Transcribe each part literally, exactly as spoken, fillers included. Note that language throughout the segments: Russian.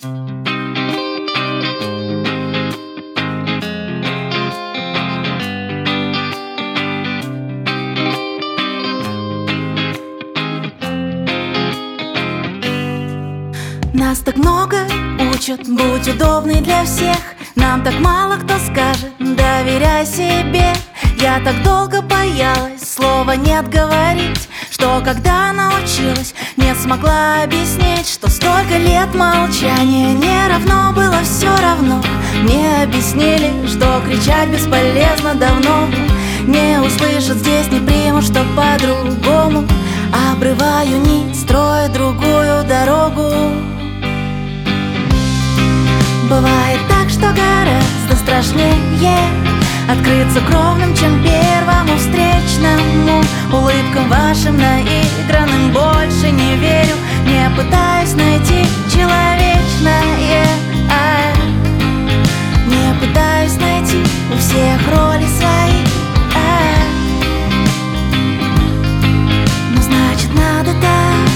Нас так много учат, будь удобной для всех. Нам так мало кто скажет, доверяй себе. Я так долго боялась слова «нет» говорить, что когда научилась, не смогла объяснить, что столько лет молчания не равно было все равно. Мне объяснили, что кричать бесполезно давно. Не услышат здесь, не примут, что по-другому. Обрываю нить, строю другую дорогу. Бывает так, что гораздо страшнее открыться кровным, чем первому встречному. Улыбкам вашим наигранным больше не верю, не пытаюсь найти человечное. Не пытаюсь найти у всех роли свои. Ну значит надо так.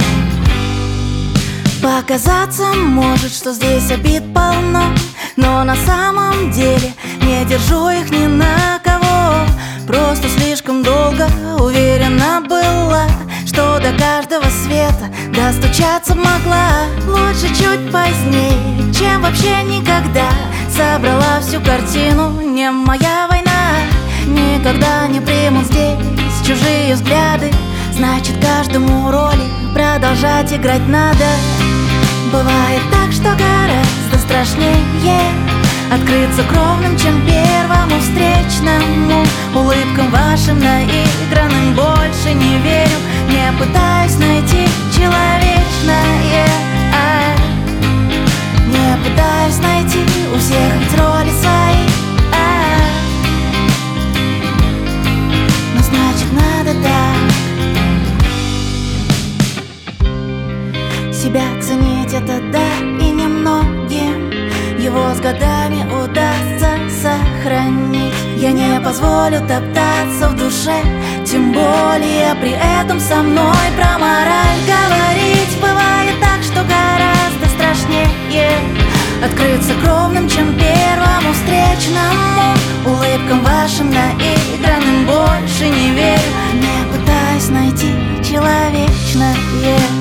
Показаться может, что здесь обид полно, но на самом деле не держу их ни на кого. Просто слишком долго уверена была, что до каждого света достучаться могла. Лучше чуть позднее, чем вообще никогда. Собрала всю картину, не моя война. Никогда не примут здесь чужие взгляды. Значит, каждому роли продолжать играть надо. Бывает так, что гораздо страшнее открыться кровным, чем первому встречному. Улыбкам вашим наигранным больше не верю, не пытаюсь найти человечное. Не пытаюсь найти у всех ведь роли свои. Но значит надо так. Себя ценить это да, и немногим его с годами удастся сохранить. Я не позволю топтаться в душе, тем более при этом со мной про мораль говорить. Бывает так, что гораздо страшнее открыться кровным, чем первому встречному. Улыбкам вашим наигранным больше не верю, не пытаюсь найти человечное.